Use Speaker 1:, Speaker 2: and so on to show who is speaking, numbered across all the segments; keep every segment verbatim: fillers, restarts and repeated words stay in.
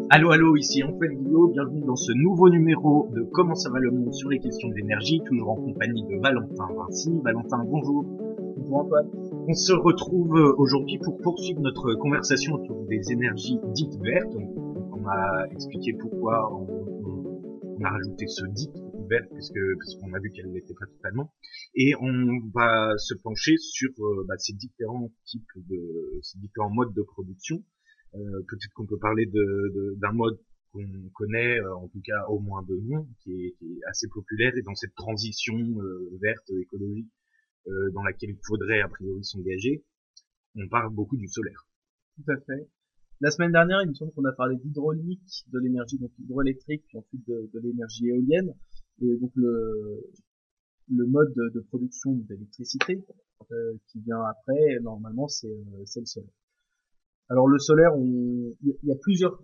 Speaker 1: Allô, allô, ici Antoine Guillot, bienvenue dans ce nouveau numéro de Comment ça va le monde sur les questions d'énergie, toujours en compagnie de Valentin Vinci. Valentin, bonjour.
Speaker 2: Bonjour Antoine.
Speaker 1: On se retrouve aujourd'hui pour poursuivre notre conversation autour des énergies dites vertes. On, on a expliqué pourquoi on, on, on a rajouté ce dit vert, puisque, parce qu'on a vu qu'elle n'était pas totalement. Et on va se pencher sur euh, bah, ces différents types de, ces différents modes de production. Euh, peut-être qu'on peut parler de, de, d'un mode qu'on connaît, euh, en tout cas au moins de nom, qui est, qui est assez populaire, et dans cette transition euh, verte, écologique, euh, dans laquelle il faudrait a priori s'engager, on parle beaucoup du solaire.
Speaker 2: Tout à fait. La semaine dernière, il me semble qu'on a parlé d'hydraulique, de l'énergie donc hydroélectrique, puis ensuite de, de l'énergie éolienne, et donc le, le mode de, de production d'électricité euh, qui vient après, normalement, c'est, euh, c'est le solaire. Alors le solaire, il y a plusieurs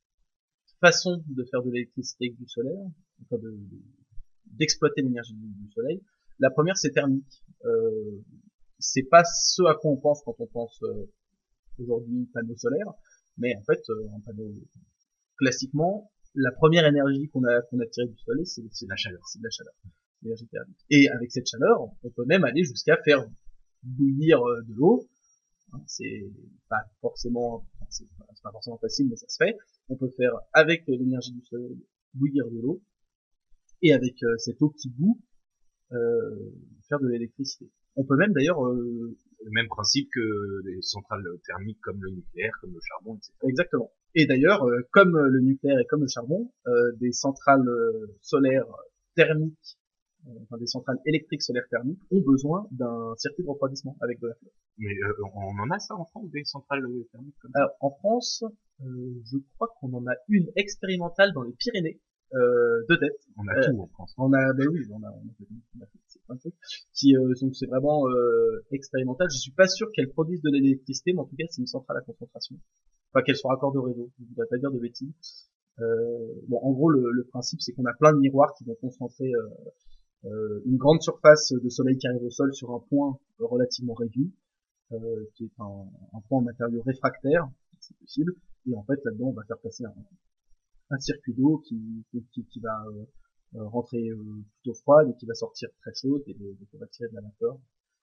Speaker 2: façons de faire de l'électricité avec du solaire, enfin de, d'exploiter l'énergie du, du soleil. La première, c'est thermique. Euh, c'est pas ce à quoi on pense quand on pense euh, aujourd'hui panneau solaire, mais en fait, euh, un panneau classiquement, la première énergie qu'on a qu'on a tirée du soleil, c'est, c'est de la chaleur, c'est de la chaleur, l'énergie thermique. Et avec cette chaleur, on peut même aller jusqu'à faire bouillir euh, de l'eau. Hein, c'est pas forcément, c'est pas, c'est pas forcément facile, mais ça se fait. On peut faire avec l'énergie du soleil bouillir de l'eau, et avec euh, cette eau qui bout, euh, faire de l'électricité. On peut même d'ailleurs euh,
Speaker 1: le même principe que les centrales thermiques comme le nucléaire, comme le charbon, et cetera.
Speaker 2: Exactement. Et d'ailleurs, euh, comme le nucléaire et comme le charbon, euh, des centrales euh, solaires thermiques, euh, enfin des centrales électriques solaires thermiques, ont besoin d'un circuit de refroidissement avec de la flotte.
Speaker 1: Mais euh, on en a ça en France, des centrales thermiques comme ça?
Speaker 2: Alors en France, euh, je crois qu'on en a une expérimentale dans les Pyrénées, euh, de tête.
Speaker 1: On a
Speaker 2: euh,
Speaker 1: tout en France.
Speaker 2: On a, ben oui, on a, on a fait, on a fait c'est plein de trucs. Qui, euh, donc c'est vraiment euh, expérimental. Je suis pas sûr qu'elles produisent de l'électricité, mais en tout cas c'est une centrale à concentration. Enfin qu'elles sont raccordées au réseau. Je voudrais pas dire de bêtises. Euh, bon, en gros, le, le principe c'est qu'on a plein de miroirs qui vont concentrer euh, euh, une grande surface de soleil qui arrive au sol sur un point relativement réduit, euh, qui est un, un point en matériau réfractaire, si c'est possible. Et en fait, là-dedans, on va faire passer un, un circuit d'eau qui, qui, qui va euh, rentrer euh, plutôt froide et qui va sortir très chaude, et donc on va tirer de la vapeur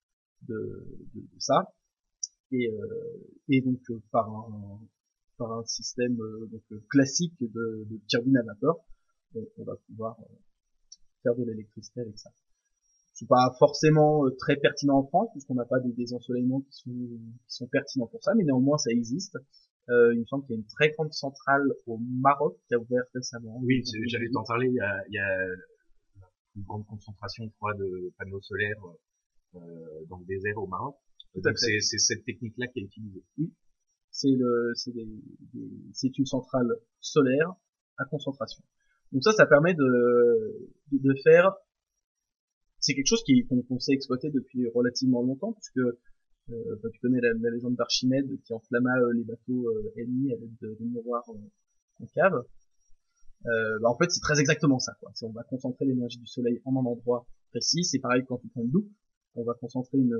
Speaker 2: de, de, de ça. Et, euh, et donc euh, par un, par un système euh, donc, euh, classique de, de turbine à vapeur, on, on va pouvoir euh, faire de l'électricité avec ça. C'est pas forcément euh, très pertinent en France puisqu'on n'a pas des, des ensoleillements qui sont, qui sont pertinents pour ça, mais néanmoins ça existe. Euh, il me semble qu'il y a une très grande centrale au Maroc qui a ouvert récemment.
Speaker 1: Oui, j'allais t'en parler. Il y a, il y a une grande concentration, je crois, de panneaux solaires euh, dans le désert au Maroc. Donc c'est, c'est cette technique-là qui est utilisée.
Speaker 2: Oui, c'est le, c'est des, des, c'est une centrale solaire à concentration. Donc ça, ça permet de, de, de faire. C'est quelque chose qui qu'on, qu'on sait exploiter depuis relativement longtemps puisque Euh, bah, tu connais la, la légende d'Archimède qui enflamma euh, les bateaux euh, ennemis avec de, de miroirs euh, concaves. Euh, bah, en fait, c'est très exactement ça. Quoi. C'est, on va concentrer l'énergie du soleil en un endroit précis. C'est pareil quand tu prends une loupe. On va concentrer une,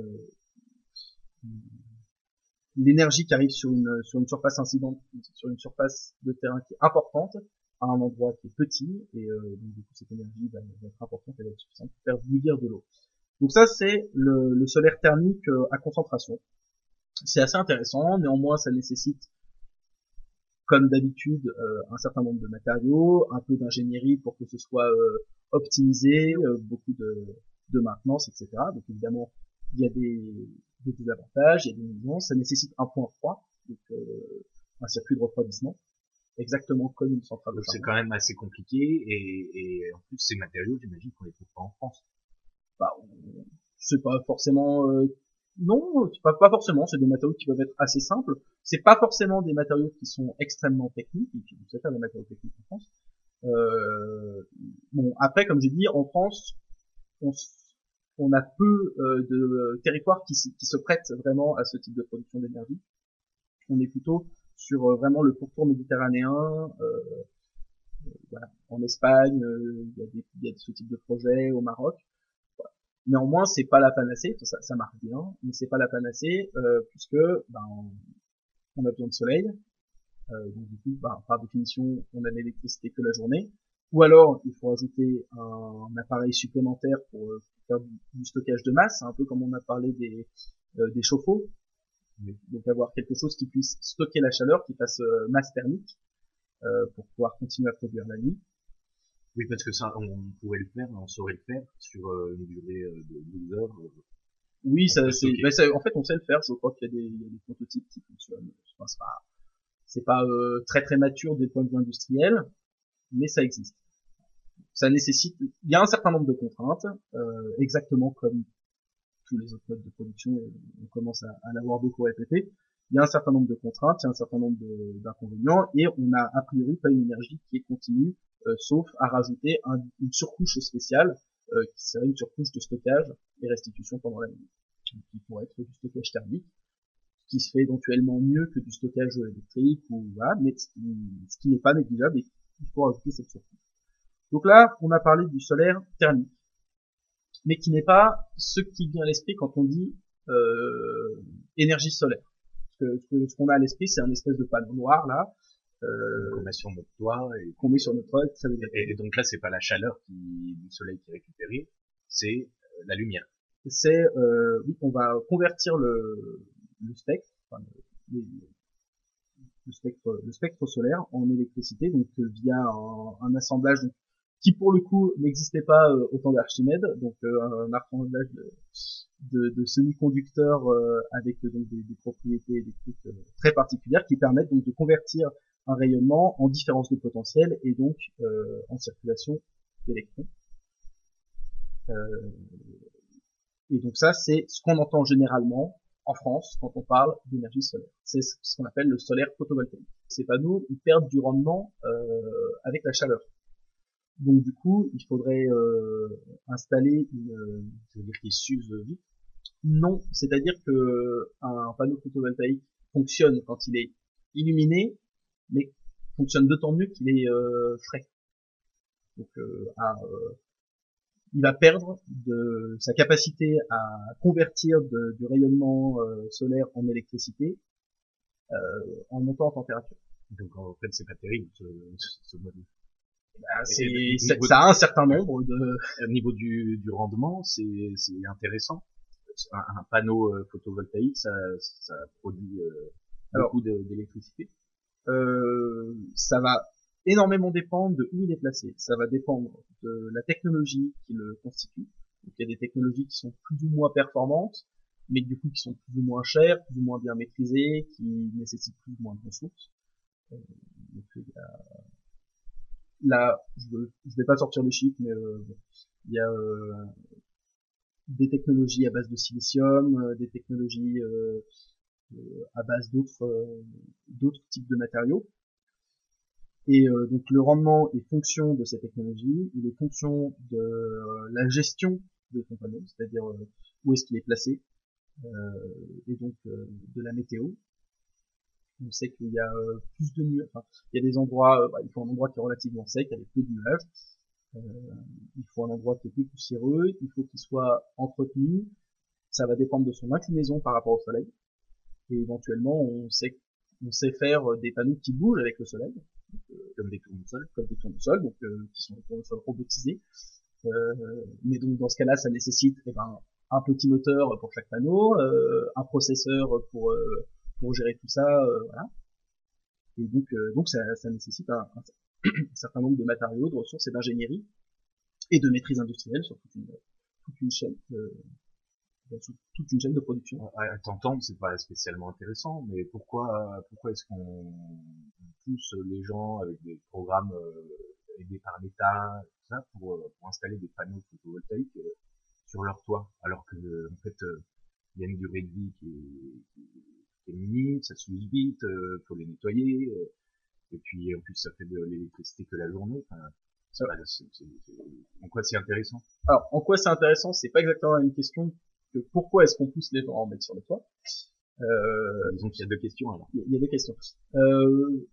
Speaker 2: une l'énergie qui arrive sur une sur une surface incidente, sur une surface de terrain qui est importante, à un endroit qui est petit. Et euh, donc, du coup, cette énergie va, va être importante et va être suffisante pour faire bouillir de l'eau. Donc ça, c'est le, le solaire thermique euh, à concentration. C'est assez intéressant, néanmoins ça nécessite, comme d'habitude, euh, un certain nombre de matériaux, un peu d'ingénierie pour que ce soit euh, optimisé, euh, beaucoup de, de maintenance, et cetera. Donc évidemment, il y a des, des désavantages, il y a des nuisances, ça nécessite un point froid, donc euh, un circuit de refroidissement, exactement comme une centrale de charbon.
Speaker 1: C'est quand même assez compliqué, et, et en plus ces matériaux, j'imagine qu'on les trouve pas en France.
Speaker 2: Bah, c'est pas forcément euh, non, pas, pas forcément, c'est des matériaux qui peuvent être assez simples. C'est pas forcément des matériaux qui sont extrêmement techniques, et puis vous savez faire des matériaux techniques en France. Euh, bon, après, comme j'ai dit, en France, on, on a peu euh, de territoires qui, qui se prêtent vraiment à ce type de production d'énergie. On est plutôt sur euh, vraiment le pourtour méditerranéen, euh, voilà. En Espagne, euh, il y a des, il y a ce type de projet, au Maroc. Néanmoins, c'est pas la panacée, ça, ça marche bien, mais c'est pas la panacée euh, puisque ben, on a besoin de soleil, Euh, donc du coup, bah, par définition, on a l'électricité que la journée. Ou alors, il faut ajouter un, un appareil supplémentaire pour, euh, faire du, du stockage de masse, un peu comme on a parlé des, euh, des chauffe-eau.
Speaker 1: Oui.
Speaker 2: Donc avoir quelque chose qui puisse stocker la chaleur, qui fasse euh, masse thermique, euh, pour pouvoir continuer à produire la nuit.
Speaker 1: Oui, parce que ça, on pourrait le faire, on saurait le faire sur euh, une durée euh, de douze heures. Euh,
Speaker 2: Oui,
Speaker 1: on
Speaker 2: ça,
Speaker 1: peut
Speaker 2: c'est,
Speaker 1: stocker.
Speaker 2: ben, ça, en fait, on sait le faire. Je crois qu'il y a des, il y a des prototypes qui fonctionnent. Enfin, c'est pas, c'est pas euh, très très mature des points de vue industriels, mais ça existe. Ça nécessite, il y a un certain nombre de contraintes, euh, exactement comme tous les autres modes de production, et on commence à, à l'avoir beaucoup répété. Il y a un certain nombre de contraintes, il y a un certain nombre de- d'inconvénients, et on a a priori pas une énergie qui est continue, euh, sauf à rajouter un, une surcouche spéciale, euh, qui serait une surcouche de stockage et restitution pendant la nuit, qui pourrait être du stockage thermique, qui se fait éventuellement mieux que du stockage électrique, ou voilà, mais ce qui, ce qui n'est pas négligeable, et il faut rajouter cette surcouche. Donc là, on a parlé du solaire thermique, mais qui n'est pas ce qui vient à l'esprit quand on dit euh, énergie solaire. Parce que ce qu'on a à l'esprit, c'est un espèce de panneau noir là, euh,
Speaker 1: qu'on met sur notre toit et
Speaker 2: qu'on met sur notre toit. Très
Speaker 1: Et, et donc là, c'est pas la chaleur qui, du soleil qui est récupérée, c'est euh, la lumière.
Speaker 2: C'est, euh, oui, on va convertir le, le spectre, enfin, le, le spectre, le spectre solaire en électricité, donc euh, via un, un assemblage donc, qui pour le coup n'existait pas euh, au temps d'Archimède, donc euh, un assemblage de, de, de semi-conducteurs euh, avec euh, donc des, des propriétés électriques euh, très particulières qui permettent donc de convertir un rayonnement en différence de potentiel et donc euh, en circulation d'électrons. Euh, et donc ça, c'est ce qu'on entend généralement en France quand on parle d'énergie solaire. C'est ce qu'on appelle le solaire photovoltaïque. Ces panneaux, ils perdent du rendement euh, avec la chaleur. Donc du coup, il faudrait euh, installer une...
Speaker 1: Ça veut dire qu'ils s'usent vite.
Speaker 2: Non, c'est-à-dire que un panneau photovoltaïque fonctionne quand il est illuminé, mais fonctionne d'autant mieux qu'il est euh, frais. Donc euh, à, euh, il va perdre de sa capacité à convertir de, du rayonnement euh, solaire en électricité euh, en montant en température.
Speaker 1: Donc en fait, c'est pas terrible ce, ce mode.
Speaker 2: Bah, c'est,
Speaker 1: Et,
Speaker 2: c'est,
Speaker 1: niveau,
Speaker 2: ça a un certain nombre de...
Speaker 1: au niveau du, du rendement, c'est intéressant. Un, un panneau euh, photovoltaïque, ça, ça produit euh, beaucoup d'électricité.
Speaker 2: Euh, ça va énormément dépendre de où il est placé. Ça va dépendre de la technologie qui le constitue. Donc, il y a des technologies qui sont plus ou moins performantes, mais du coup qui sont plus ou moins chères, plus ou moins bien maîtrisées, qui nécessitent plus ou moins de ressources. Euh, donc, il y a, là, je, veux, je vais pas sortir les chiffres, mais euh, bon, il y a euh, des technologies à base de silicium, euh, des technologies euh, euh, à base d'autres euh, d'autres types de matériaux. Et euh, donc le rendement est fonction de ces technologies, il est fonction de euh, la gestion de ton panneau, c'est-à-dire euh, où est-ce qu'il est placé, euh, et donc euh, de la météo. On sait qu'il y a euh, plus de nuages, enfin, il y a des endroits, euh, bah, il faut un endroit qui est relativement sec, avec peu de nuages, euh, il faut un endroit qui est plus poussiéreux, il faut qu'il soit entretenu, ça va dépendre de son inclinaison par rapport au soleil, et éventuellement on sait, on sait faire des panneaux qui bougent avec le soleil,
Speaker 1: Comme des tournesols.
Speaker 2: Comme des tournesols, donc euh, qui sont des tournesols robotisés. Euh, mais donc dans ce cas-là, ça nécessite eh ben, un petit moteur pour chaque panneau, euh, un processeur pour euh, pour gérer tout ça, euh, voilà. Et donc euh, donc ça, ça nécessite un, un, un certain nombre de matériaux, de ressources et d'ingénierie et de maîtrise industrielle sur toute une toute une chaîne euh, sur toute une chaîne de production.
Speaker 1: À t'entendre, c'est pas spécialement intéressant, mais pourquoi pourquoi est-ce qu'on pousse les gens avec des programmes euh, aidés par l'État, tout ça, pour, pour installer des panneaux photovoltaïques euh, sur leur toit, alors que en fait il euh, y a une durée de vie qui est, qui est minime, ça s'use vite, euh, faut les nettoyer, euh, et puis en plus ça fait de l'électricité que la journée. Enfin, c'est pas, c'est, c'est, c'est, en quoi c'est intéressant?
Speaker 2: Alors en quoi c'est intéressant, c'est pas exactement la même question que pourquoi est-ce qu'on pousse les gens à en mettre sur le toit.
Speaker 1: Euh, Disons qu'il y a deux questions alors.
Speaker 2: Il y a deux questions. Euh,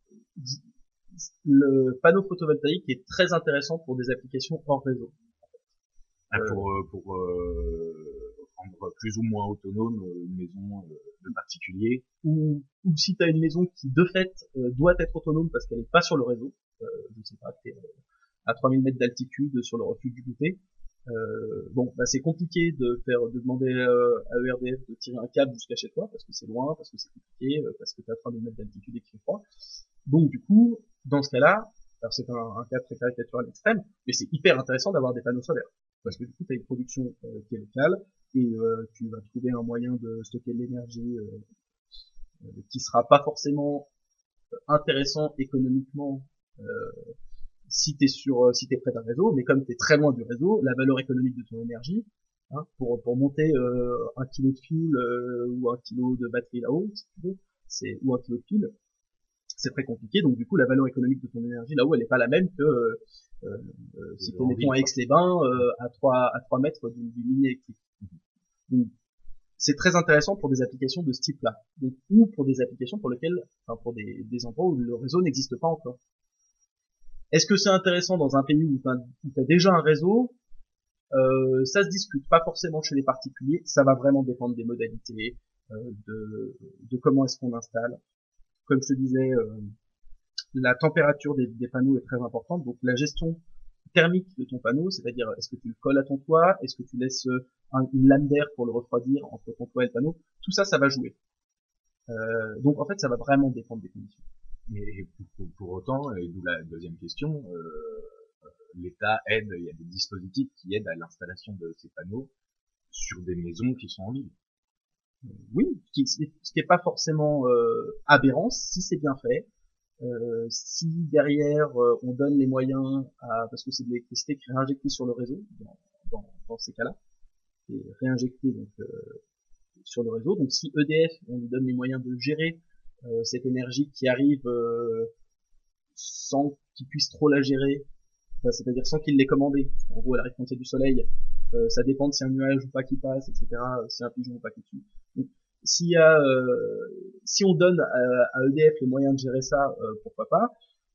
Speaker 2: le panneau photovoltaïque est très intéressant pour des applications hors réseau.
Speaker 1: Ah, pour, euh, pour euh, rendre plus ou moins autonome euh, une maison euh, de particulier.
Speaker 2: Ou, ou si tu as une maison qui de fait euh, doit être autonome parce qu'elle n'est pas sur le réseau, euh, je sais pas, t'es à trois mille mètres d'altitude sur le refuge du goûter, euh, bon, bah c'est compliqué de faire, de demander euh, à E R D F de tirer un câble jusqu'à chez toi parce que c'est loin, parce que c'est compliqué, euh, parce que tu as trois mille mètres d'altitude et qu'il fait froid. Donc du coup, dans ce cas-là, alors c'est un, un cas très caricatural extrême, mais c'est hyper intéressant d'avoir des panneaux solaires parce que du coup tu as une production euh, qui est locale et euh, tu vas trouver un moyen de stocker de l'énergie euh, euh, qui sera pas forcément intéressant économiquement euh, si t'es sur euh, si t'es près d'un réseau, mais comme t'es très loin du réseau, la valeur économique de ton énergie, hein, pour pour monter euh, un kilo de fil euh, ou un kilo de batterie là-haut, si tu veux, c'est ou un kilo de fil, c'est très compliqué. Donc du coup, la valeur économique de ton énergie là-haut, elle est pas la même que euh, euh, si t'es mettons à Aix-les-Bains euh, à trois à trois mètres du, du ligne électrique. Donc c'est très intéressant pour des applications de ce type-là, donc, ou pour des applications pour lesquelles, enfin pour des, des endroits où le réseau n'existe pas encore. Est-ce que c'est intéressant dans un pays où tu as déjà un réseau? euh, Ça se discute, pas forcément chez les particuliers, ça va vraiment dépendre des modalités, euh, de, de comment est-ce qu'on installe. Comme je te disais, euh, la température des, des panneaux est très importante, donc la gestion thermique de ton panneau, c'est-à-dire est-ce que tu le colles à ton toit, est-ce que tu laisses un, une lame d'air pour le refroidir entre ton toit et le panneau, tout ça, ça va jouer. Euh, donc en fait, ça va vraiment dépendre des conditions.
Speaker 1: Mais pour, pour autant, et d'où la deuxième question, euh, l'État aide, il y a des dispositifs qui aident à l'installation de ces panneaux sur des maisons qui sont en ville.
Speaker 2: Oui, ce qui n'est pas forcément euh, aberrant si c'est bien fait. Euh, si derrière euh, on donne les moyens à, parce que c'est de l'électricité qui est réinjectée sur le réseau dans, dans, dans ces cas-là, et réinjectée donc euh, sur le réseau. Donc si E D F on lui donne les moyens de gérer euh, cette énergie qui arrive euh, sans qu'il puisse trop la gérer, enfin, c'est-à-dire sans qu'il l'ait commandée. En gros, elle arrive quand il y a du soleil, euh, ça dépend de si un nuage ou pas qui passe, et cetera. Si un pigeon ou pas qui tue. Donc, s'il y a, euh, si on donne à, à E D F les moyens de gérer ça, euh, pourquoi pas.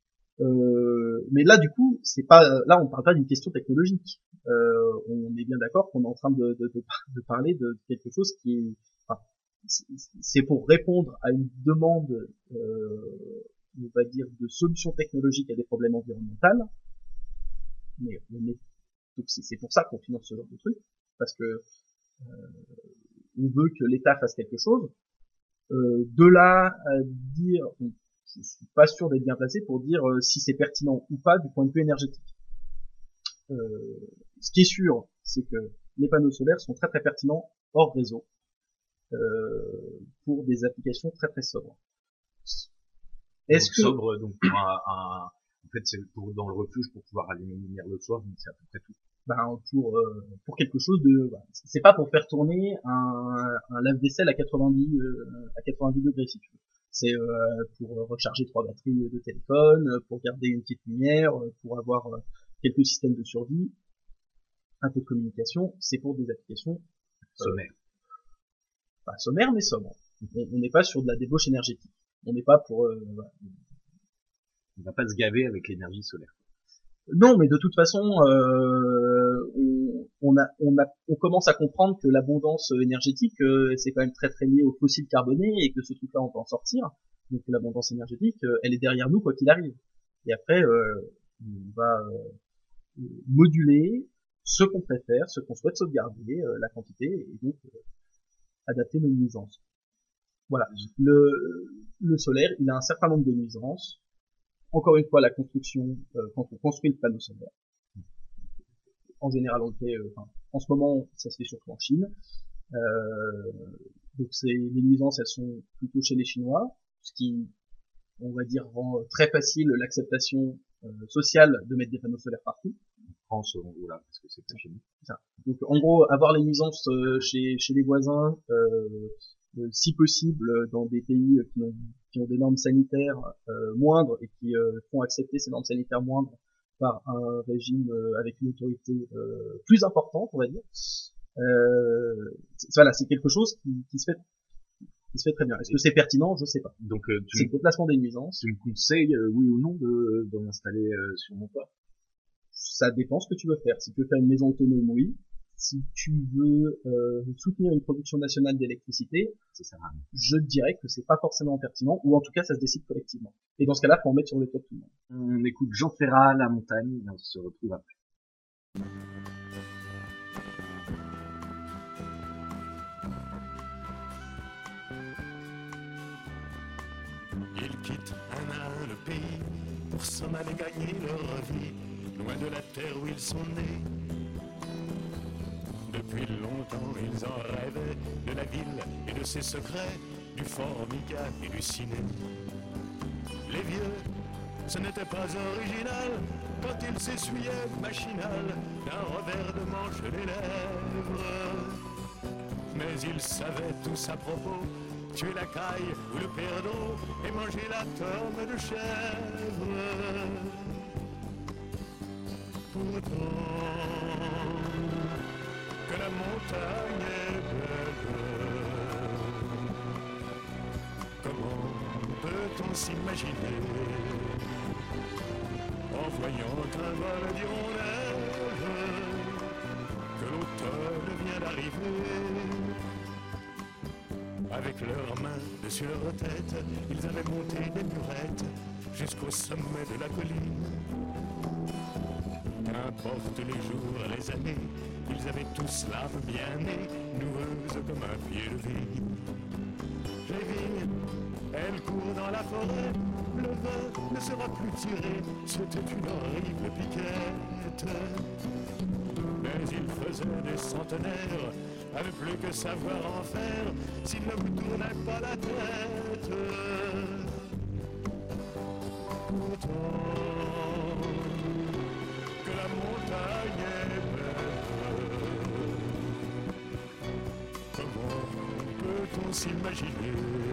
Speaker 2: Euh, mais là, du coup, c'est pas, là, on parle pas d'une question technologique. Euh, on est bien d'accord qu'on est en train de, de, de, de parler de quelque chose qui est, enfin, c'est pour répondre à une demande, euh, on va dire, de solutions technologiques à des problèmes environnementaux. Mais on est, donc c'est pour ça qu'on finance ce genre de truc, parce que euh, on veut que l'État fasse quelque chose. Euh, de là à dire, bon, je suis pas sûr d'être bien placé pour dire euh, si c'est pertinent ou pas du point de vue énergétique. Euh, ce qui est sûr, c'est que les panneaux solaires sont très très pertinents hors réseau euh, pour des applications très très sobres.
Speaker 1: Est-ce que sobre donc pour un, un en fait c'est pour dans le refuge pour pouvoir allumer une lumière le soir, c'est à peu près tout.
Speaker 2: Ben pour euh, pour quelque chose de, ben, c'est pas pour faire tourner un, un lave-vaisselle à quatre-vingt-dix euh, à quatre-vingt-dix degrés si tu veux. C'est euh, pour recharger trois batteries de téléphone, pour garder une petite lumière, pour avoir euh, quelques systèmes de survie, un peu de communication. C'est pour des applications
Speaker 1: euh, sommaires.
Speaker 2: Pas sommaires mais sobres. On n'est pas sur de la débauche énergétique. On n'est pas pour. Euh, voilà.
Speaker 1: On va pas se gaver avec l'énergie solaire.
Speaker 2: Non, mais de toute façon, euh, on, on, a, on, a, on commence à comprendre que l'abondance énergétique, euh, c'est quand même très très lié aux fossiles carbonés et que ce truc-là, on peut en sortir. Donc l'abondance énergétique, euh, elle est derrière nous quoi qu'il arrive. Et après, euh, on va euh, moduler ce qu'on préfère, ce qu'on souhaite sauvegarder, euh, la quantité, et donc euh, adapter nos nuisances. Voilà. Le, le solaire, il a un certain nombre de nuisances. Encore une fois, la construction, euh, quand on construit le panneau solaire, en général, on le fait, euh, enfin, en ce moment, ça se fait surtout en Chine. Euh, donc c'est, les nuisances, elles sont plutôt chez les Chinois, ce qui, on va dire, rend très facile l'acceptation euh, sociale de mettre des panneaux solaires partout.
Speaker 1: En France, voilà, parce que c'est pas chez nous.
Speaker 2: Ça. Donc en gros, avoir les nuisances euh, chez, chez les voisins, euh, euh, si possible dans des pays qui ont, qui ont des normes sanitaires euh, moindres et qui euh, font accepter ces normes sanitaires moindres par un régime euh, avec une autorité euh, plus importante, on va dire. Euh, voilà, c'est quelque chose qui, qui se fait qui se fait très bien. Est-ce que c'est pertinent? Je sais pas.
Speaker 1: Donc euh,
Speaker 2: c'est le déplacement des nuisances.
Speaker 1: Tu me conseilles, euh, oui ou non, de d'en installer euh, sur mon toit?
Speaker 2: Ça dépend ce que tu veux faire. Si tu veux faire une maison autonome, oui. si tu veux euh, soutenir une production nationale d'électricité,
Speaker 1: C'est ça.
Speaker 2: je dirais que c'est pas forcément pertinent, ou en tout cas ça se décide collectivement. Et dans ce cas-là, faut en mettre sur le toit de tout le monde.
Speaker 1: On écoute Jean Ferrat, La Montagne, et on se retrouve après.
Speaker 3: Ils quittent un à un le pays pour s'en aller gagner leur vie, loin de la terre où ils sont nés. Depuis longtemps ils en rêvaient de la ville et de ses secrets, du formica et du ciné. Les vieux, ce n'était pas original quand ils s'essuyaient machinal d'un revers de manche les lèvres. Mais ils savaient tous à propos tuer la caille ou le perdreau et manger la tome de chèvre. Pourtant, que la montagne est belle, comment peut-on s'imaginer en voyant un vol d'hirondelles que l'automne vient d'arriver? Avec leurs mains dessus leur tête, ils avaient monté des murettes jusqu'au sommet de la colline. Qu'importe les jours, les années, ils avaient tous l'âme bien née, noueuse comme un pied de vigne. Les vignes, elles courent dans la forêt, le vin ne sera plus tiré, c'était une horrible piquette. Mais ils faisaient des centenaires, à ne plus que savoir en faire, s'ils ne vous tournaient pas la tête. Pourtant, que la montagne est belle, comment peut-on s'imaginer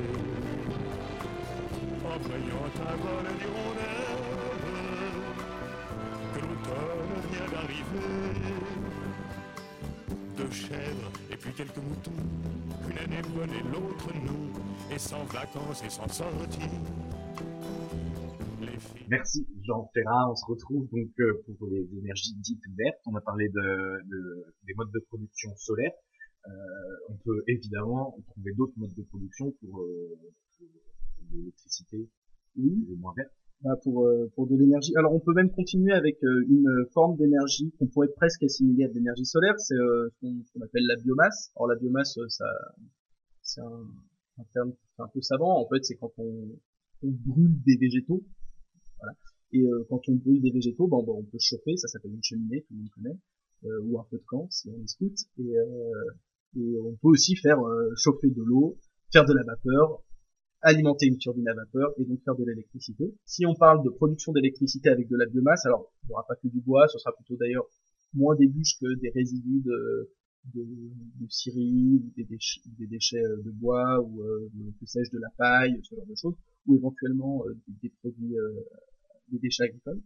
Speaker 3: en voyant un vol d'hirondelles que l'automne vient d'arriver? Deux chèvres et puis quelques moutons, une année bonne et l'autre non, et sans vacances et sans sortie. Les filles...
Speaker 1: Merci Jean Ferrat, on se retrouve donc euh, pour les énergies dites vertes. On a parlé de, de des modes de production solaire. Euh, on peut évidemment trouver d'autres modes de production pour, euh, pour l'électricité, oui, moins verte.
Speaker 2: Bah pour euh, pour de l'énergie. Alors on peut même continuer avec euh, une forme d'énergie qu'on pourrait presque assimiler à de l'énergie solaire, c'est euh, ce qu'on qu'on appelle la biomasse. Alors la biomasse, euh, ça c'est un, un terme un peu savant. En fait, c'est quand on, on brûle des végétaux. Voilà. Et euh, quand on brûle des végétaux, ben, ben, on peut chauffer, ça s'appelle une cheminée, tout le monde connaît, euh, ou un feu de camp si on est scout. Et, euh, et on peut aussi faire euh, chauffer de l'eau, faire de la vapeur, alimenter une turbine à vapeur et donc faire de l'électricité. Si on parle de production d'électricité avec de la biomasse, alors il n'y aura pas que du bois, ce sera plutôt d'ailleurs moins des bûches que des résidus de, de, de scierie, ou des déchets, des déchets de bois, ou euh, que sais-je, de la paille, ce genre de choses, ou éventuellement euh, des, des produits, euh, des déchets agricoles.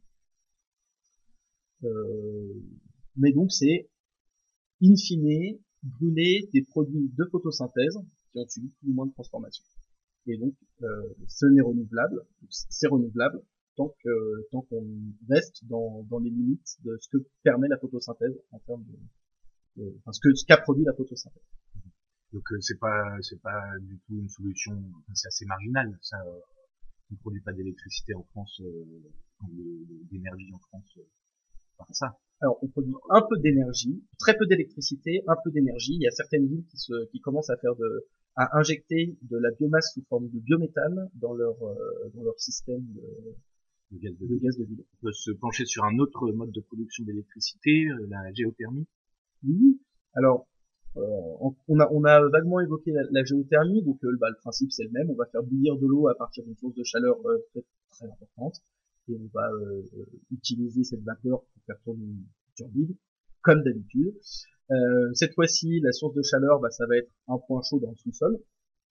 Speaker 2: Euh, mais donc c'est in fine brûler des produits de photosynthèse qui ont subi plus ou moins de transformation. Et donc, euh, ce n'est renouvelable, c'est renouvelable tant que tant qu'on reste dans, dans les limites de ce que permet la photosynthèse en termes de, de enfin ce que ce qu'a produit la photosynthèse.
Speaker 1: Donc euh, c'est pas c'est pas du tout une solution, enfin, c'est assez marginal. Ça, euh, on ne produit pas d'électricité en France, euh, d'énergie en France euh, par ça.
Speaker 2: Alors, on produit un peu d'énergie, très peu d'électricité, un peu d'énergie. Il y a certaines villes qui se qui commencent à faire de à injecter de la biomasse sous forme de biométhane dans leur euh, dans leur système de,
Speaker 1: de, gaz, de,
Speaker 2: de gaz de ville.
Speaker 1: On peut se pencher sur un autre mode de production d'électricité, la géothermie.
Speaker 2: Oui. Alors euh, on a on a vaguement évoqué la, la géothermie, donc euh, bah, le principe c'est le même. On va faire bouillir de l'eau à partir d'une source de chaleur euh, très très importante et on va euh, utiliser cette vapeur pour faire tourner une turbine comme d'habitude. Euh, cette fois-ci, la source de chaleur, bah, ça va être un point chaud dans le sous-sol.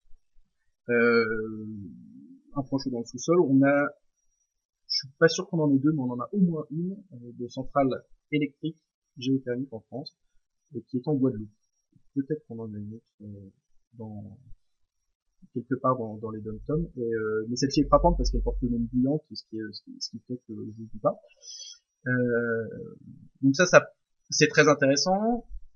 Speaker 2: Euh, un point chaud dans le sous-sol. On a, je suis pas sûr qu'on en ait deux, mais on en a au moins une euh, de centrale électrique géothermique en France, et qui est en Guadeloupe. Peut-être qu'on en a une autre euh, dans quelque part dans, dans les dom-toms. Et euh, mais celle-ci est frappante parce qu'elle porte le nom de bouillante, ce qui, est, ce qui, ce qui fait que je ne dis pas. Euh, donc ça, ça c'est très intéressant.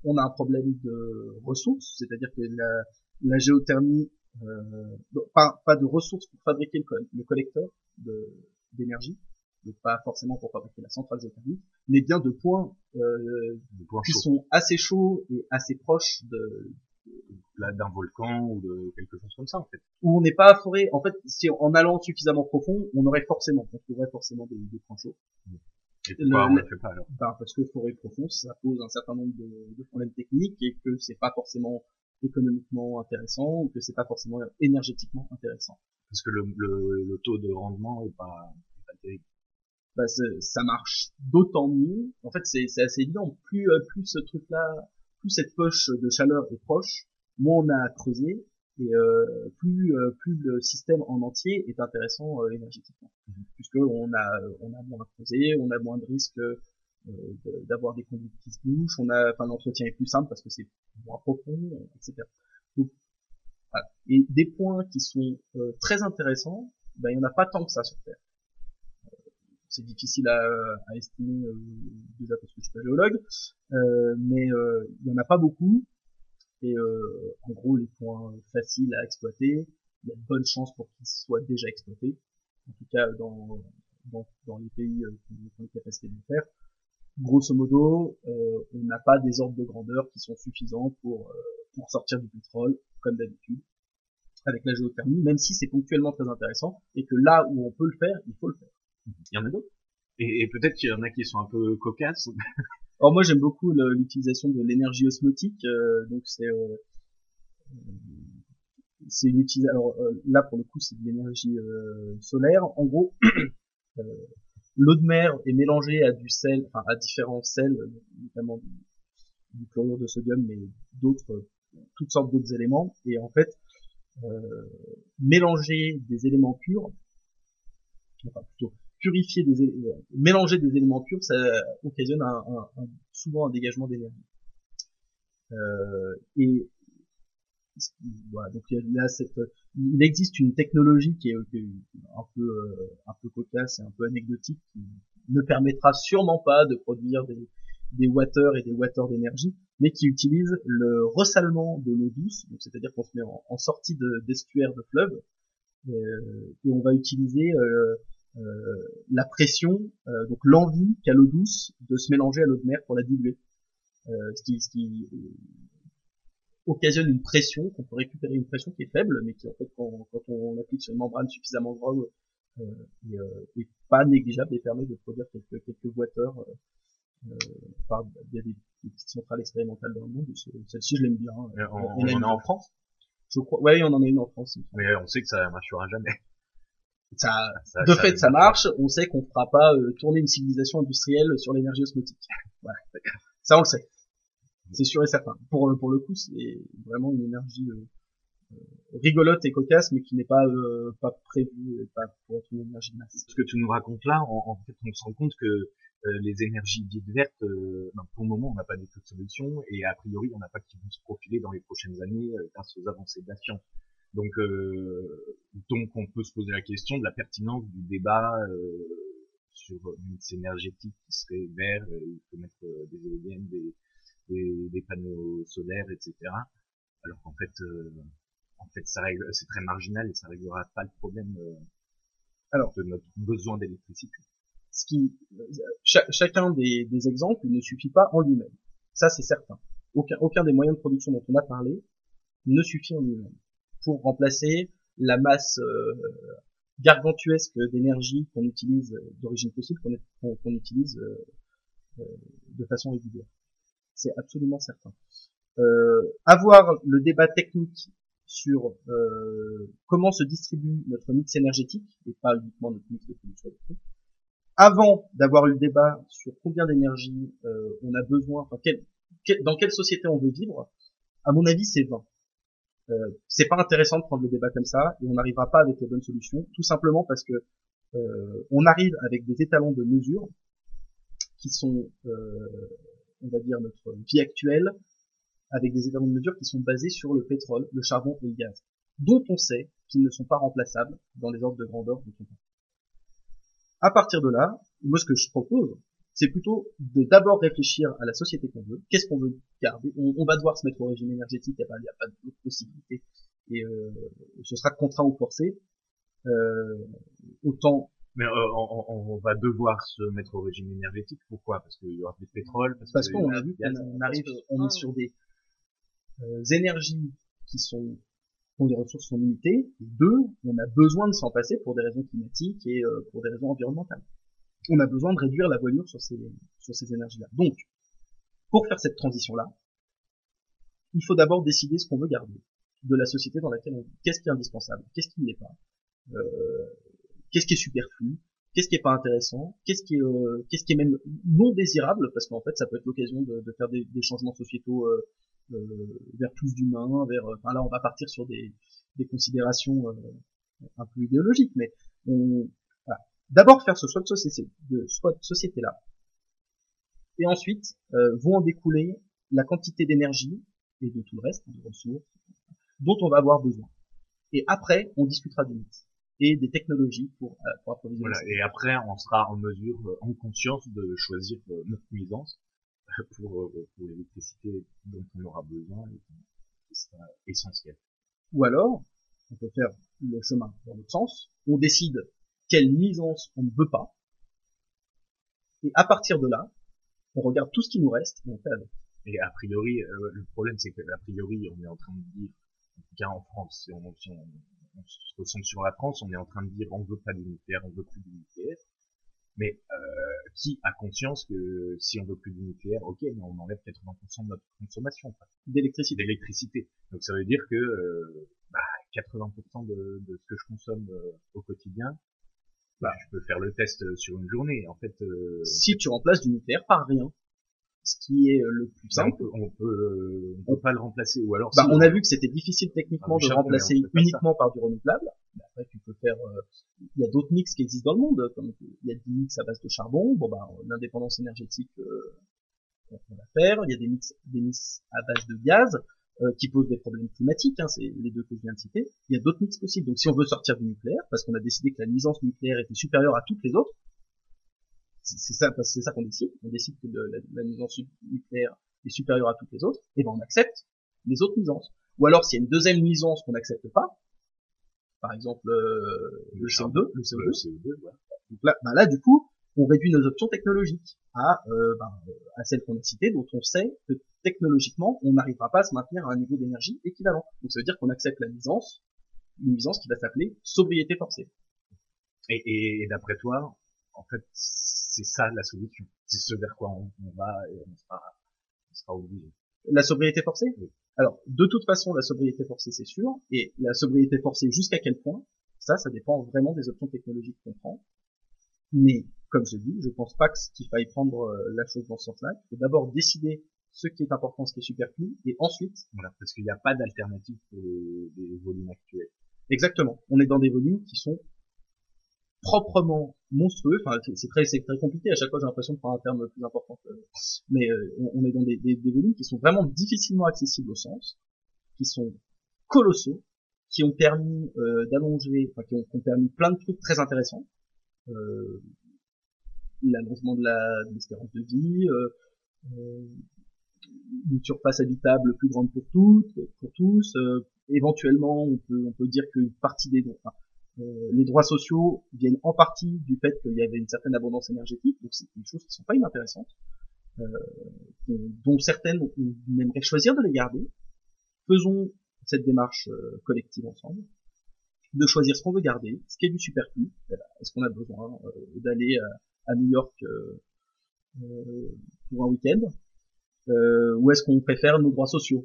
Speaker 2: on a un problème de ressources, c'est-à-dire que la, la géothermie, euh, pas, pas de ressources pour fabriquer le, co- le collecteur de, d'énergie, donc pas forcément pour fabriquer la centrale géothermique, mais bien de points euh,
Speaker 1: Des points
Speaker 2: qui
Speaker 1: chauds,
Speaker 2: sont assez chauds et assez proches de,
Speaker 1: là, d'un volcan ou de quelque chose comme ça, en fait.
Speaker 2: où on n'est pas afforé. En fait, si en allant suffisamment profond, on aurait forcément, on trouverait forcément des, des points chauds.
Speaker 1: Et pourquoi
Speaker 2: Le-
Speaker 1: on
Speaker 2: le-
Speaker 1: le fait pas, alors?
Speaker 2: Ben, parce que forêt profonde, ça pose un certain nombre de, de problèmes techniques et que c'est pas forcément économiquement intéressant ou que c'est pas forcément énergétiquement intéressant.
Speaker 1: Parce que le, le, le taux de rendement est pas, est pas terrible.
Speaker 2: Bah, c'est- ça marche d'autant mieux. En fait, c'est c'est assez évident. Plus euh, plus ce truc-là, plus cette poche de chaleur est proche, moins on a à creuser et euh, plus euh, plus le système en entier est intéressant euh, énergétiquement,
Speaker 1: Mhm.
Speaker 2: puisque on a on a moins à creuser, on a moins de risques euh, de- d'avoir des conduites qui se bouchent, on a, enfin l'entretien est plus simple parce que c'est moins profond, et cetera. Donc, voilà. Et des points qui sont euh, très intéressants, ben il y en a pas tant que ça sur Terre. C'est difficile à, à estimer euh, déjà parce que je suis pas géologue, euh, mais euh, il y en a pas beaucoup. Et euh, en gros, les points faciles à exploiter, il y a de bonnes chances pour qu'ils soient déjà exploités. En tout cas, dans dans, dans les pays euh, qui ont les capacités de le faire. Grosso modo, euh, on n'a pas des ordres de grandeur qui sont suffisants pour euh, pour sortir du pétrole, comme d'habitude, avec la géothermie, même si c'est ponctuellement très intéressant et que là où on peut le faire, il faut le faire.
Speaker 1: Il y en a d'autres. Et, et peut-être qu'il y en a qui sont un peu cocasses.
Speaker 2: Alors moi j'aime beaucoup le- l'utilisation de l'énergie osmotique, euh, donc c'est euh, c'est une utilisation. Alors euh, là pour le coup c'est de l'énergie euh, solaire. En gros, euh, l'eau de mer est mélangée à du sel, enfin à différents sels, notamment du, du chlorure de sodium, mais d'autres, euh, toutes sortes d'autres éléments. Et en fait, euh, mélanger des éléments purs, enfin plutôt purifier des éléments, euh, mélanger des éléments purs, ça occasionne un, un, un, souvent un dégagement d'énergie. Euh, et voilà, donc il y a là cette, il existe une technologie qui est, qui est un peu euh, un peu cocasse et un peu anecdotique qui ne permettra sûrement pas de produire des des watters et des watters d'énergie, mais qui utilise le ressalement de l'eau douce, donc c'est-à-dire qu'on se met en, en sortie de, d'estuaire de fleuve euh, et on va utiliser euh, euh, la pression, euh, donc l'envie qu'a l'eau douce de se mélanger à l'eau de mer pour la diluer, euh, ce qui, ce qui occasionne une pression, qu'on peut récupérer une pression qui est faible, mais qui en fait quand, quand on l'applique sur une membrane suffisamment grande euh, est, euh, est pas négligeable et permet de produire quelques quelques watters euh, par il y a des, des petites centrales expérimentales dans le monde. Celle-ci je l'aime bien.
Speaker 1: Euh, On,
Speaker 2: Euh,
Speaker 1: on en a en France.
Speaker 2: Je crois, ouais, on en a une en France.
Speaker 1: Mais on sait que ça marchera jamais.
Speaker 2: Ça,
Speaker 1: Ça,
Speaker 2: de
Speaker 1: ça
Speaker 2: fait, ça
Speaker 1: arrive.
Speaker 2: marche. On sait qu'on fera pas euh, tourner une civilisation industrielle sur l'énergie osmotique. Voilà. Ça, on le sait. C'est sûr et certain. Pour pour le coup, c'est vraiment une énergie euh, rigolote et cocasse, mais qui n'est pas euh, pas prévue, pas pour être une énergie de masse.
Speaker 1: Ce que tu nous racontes là, en, en fait, on se rend compte que euh, les énergies dites vertes, euh, ben, pour le moment, on n'a pas du tout de solution, et a priori, on n'a pas qui vont se profiler dans les prochaines années euh, grâce aux avancées de la science. Donc, euh, donc, on peut se poser la question de la pertinence du débat euh, sur une mix énergétique qui serait vert, euh, il faut mettre euh, des éoliennes, des, des, des panneaux solaires, et cetera. Alors qu'en fait, euh, en fait, ça règle, c'est très marginal et ça réglera pas le problème euh,
Speaker 2: Alors,
Speaker 1: de notre besoin d'électricité.
Speaker 2: ce qui, cha- chacun des, des exemples ne suffit pas en lui-même. Ça, c'est certain. Aucun, aucun des moyens de production dont on a parlé ne suffit en lui-même pour remplacer la masse euh, gargantuesque d'énergie qu'on utilise, euh, d'origine fossile, qu'on qu'on- qu'on utilise euh, euh, de façon régulière. C'est absolument certain. Euh, avoir le débat technique sur euh, comment se distribue notre mix énergétique, et pas uniquement notre mix de production électrique, avant d'avoir eu le débat sur combien d'énergie euh, on a besoin, enfin, quel, quel, dans quelle société on veut vivre, à mon avis, c'est vain. Euh, c'est pas intéressant de prendre le débat comme ça, et on n'arrivera pas avec les bonnes solutions, tout simplement parce que euh, on arrive avec des étalons de mesure qui sont, euh, on va dire, notre vie actuelle, avec des étalons de mesure qui sont basés sur le pétrole, le charbon et le gaz, dont on sait qu'ils ne sont pas remplaçables dans les ordres de grandeur dont on parle. À partir de là, moi ce que je propose, c'est plutôt de d'abord réfléchir à la société qu'on veut, qu'est-ce qu'on veut garder. On, on va devoir se mettre au régime énergétique, il n'y a pas, il y a pas d'autre possibilité, et euh, ce sera contraint ou forcé. Euh, autant.
Speaker 1: Mais euh, on, on, on va devoir se mettre au régime énergétique. Pourquoi? Parce qu'il y aura plus de pétrole. Parce,
Speaker 2: parce
Speaker 1: que
Speaker 2: qu'on a vu qu'on arrive, on est sur des euh, énergies qui sont, dont les ressources sont limitées. Et deux, on a besoin de s'en passer pour des raisons climatiques et euh, pour des raisons environnementales. On a besoin de réduire la voilure sur ces sur ces énergies-là. Donc, pour faire cette transition-là, il faut d'abord décider ce qu'on veut garder de la société dans laquelle on vit. Qu'est-ce qui est indispensable? Qu'est-ce qui ne l'est pas? Euh, qu'est-ce qui est superflu? Qu'est-ce qui est pas intéressant? Qu'est-ce qui est euh, qu'est-ce qui est même non désirable? Parce qu'en fait, ça peut être l'occasion de, de faire des, des changements sociétaux euh, euh, vers plus d'humains, vers. Enfin là, on va partir sur des des considérations euh, un peu idéologiques, mais on voilà. D'abord faire ce choix de société, de choix de société là, et ensuite euh, vont en découler la quantité d'énergie et de tout le reste, de ressources, dont on va avoir besoin. Et après, on discutera des mix et des technologies pour, euh, pour approvisionner.
Speaker 1: Voilà. Et après, on sera en mesure, euh, en conscience, de choisir euh, notre nuisance pour, euh, pour l'électricité dont on aura besoin et qui sera essentielle.
Speaker 2: Ou alors, on peut faire le chemin dans l'autre sens. On décide quelle nuisance on ne veut pas. Et à partir de là, on regarde tout ce qui nous reste et on fait avec.
Speaker 1: Et a priori, euh, le problème, c'est que a priori, on est en train de dire, en tout cas en France, si on, si on, on se ressent sur la France, on est en train de dire on veut pas du nucléaire, on veut plus du nucléaire. Mais euh, qui a conscience que si on veut plus du nucléaire, ok, mais on enlève quatre-vingts pour cent de notre consommation
Speaker 2: d'électricité.
Speaker 1: d'électricité. Donc ça veut dire que euh, bah, quatre-vingts pour cent de, de ce que je consomme euh, au quotidien, bah, je peux faire le test sur une journée. En fait, euh,
Speaker 2: si tu remplaces du nucléaire par rien, ce qui est le plus simple,
Speaker 1: bah, on peut, on peut, on peut pas le remplacer. Ou alors,
Speaker 2: bah,
Speaker 1: si,
Speaker 2: on
Speaker 1: on
Speaker 2: a vu que c'était difficile techniquement de
Speaker 1: charbon,
Speaker 2: remplacer uniquement par du renouvelable. Bah, après, tu peux faire, euh, il y a d'autres mix qui existent dans le monde, comme il y a des mix à base de charbon. Bon, bah, l'indépendance énergétique, euh, on va faire. Il y a des mix, des mix à base de gaz, euh, qui posent des problèmes climatiques, hein, c'est les deux que je viens de citer. Il y a d'autres mix possibles. Donc, si on veut sortir du nucléaire, parce qu'on a décidé que la nuisance nucléaire était supérieure à toutes les autres, c'est ça, c'est ça qu'on décide. On décide que le, la, la nuisance nucléaire est supérieure à toutes les autres, et ben on accepte les autres nuisances. Ou alors s'il y a une deuxième nuisance qu'on n'accepte pas, par exemple euh, le, le C O deux, le C O deux,
Speaker 1: le C O deux ouais.
Speaker 2: Donc là, ben là du coup, on réduit nos options technologiques à euh, ben, à celles qu'on a citées, dont on sait que technologiquement on n'arrivera pas à se maintenir à un niveau d'énergie équivalent. Donc ça veut dire qu'on accepte la nuisance, une nuisance qui va s'appeler sobriété forcée.
Speaker 1: Et, et, et d'après toi, en fait, c'est ça la solution. C'est ce vers quoi on, on va et on sera, on sera obligé.
Speaker 2: La sobriété forcée?
Speaker 1: Oui.
Speaker 2: Alors, de toute façon, la sobriété forcée, c'est sûr. Et la sobriété forcée, jusqu'à quel point? Ça, ça dépend vraiment des options technologiques qu'on prend. Mais, comme je dis, je pense pas qu'il faille prendre la chose dans ce sens-là. Il faut d'abord décider ce qui est important, ce qui est superflu, et ensuite...
Speaker 1: Voilà, parce qu'il n'y a pas d'alternative pour les, les volumes actuels.
Speaker 2: Exactement. On est dans des volumes qui sont proprement monstrueux. Enfin, c'est très, c'est très compliqué. À chaque fois, j'ai l'impression de prendre un terme plus important. Que... Mais euh, on, on est dans des, des, des volumes qui sont vraiment difficilement accessibles au sens, qui sont colossaux, qui ont permis euh, d'allonger, enfin qui ont, qui ont permis plein de trucs très intéressants. Euh, l'allongement de la de l'espérance de vie, euh, euh, une surface habitable plus grande pour toutes, pour tous. Euh, éventuellement, on peut on peut dire qu'une partie des droits, enfin, euh, les droits sociaux viennent en partie du fait qu'il y avait une certaine abondance énergétique, donc c'est des choses qui sont pas inintéressantes, euh, dont certaines on aimerait choisir de les garder. Faisons cette démarche euh, collective ensemble, de choisir ce qu'on veut garder, ce qui est du superflu. Voilà. Est-ce qu'on a besoin euh, d'aller à, à New York euh, euh, pour un week-end, euh, ou est-ce qu'on préfère nos droits sociaux?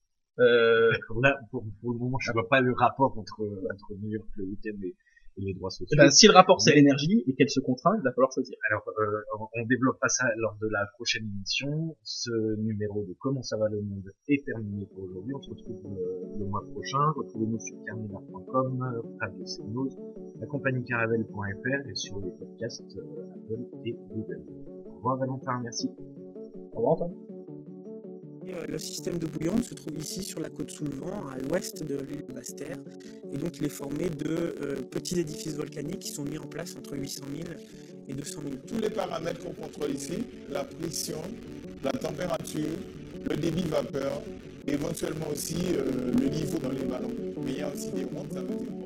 Speaker 1: Euh, Là, pour, pour le moment, je ne vois pas le rapport entre, entre New York le week-end et, et les droits sociaux.
Speaker 2: Eh ben, si le rapport c'est l'énergie et qu'elle se contraint, il va falloir choisir.
Speaker 1: Alors, euh, on développera ça lors de la prochaine émission. Ce numéro de Comment ça va le monde est terminé pour aujourd'hui. On se retrouve le, le mois prochain. Retrouvez-nous sur carmina point com, Radio Cénose, la compagnie caravelle point f r et sur les podcasts euh, Apple et Google. Au revoir Valentin, merci.
Speaker 2: Au revoir Antoine.
Speaker 4: Et, euh, le système de bouillante se trouve ici sur la côte sous le vent, à l'ouest de l'île de Basse-Terre. Et donc il est formé de euh, petits édifices volcaniques qui sont mis en place entre huit cent mille et deux cent mille.
Speaker 5: Tous les paramètres qu'on contrôle ici, la pression, la température, le débit vapeur, éventuellement aussi euh, le niveau dans les ballons. Mais il y a aussi des ondes, ça veut dire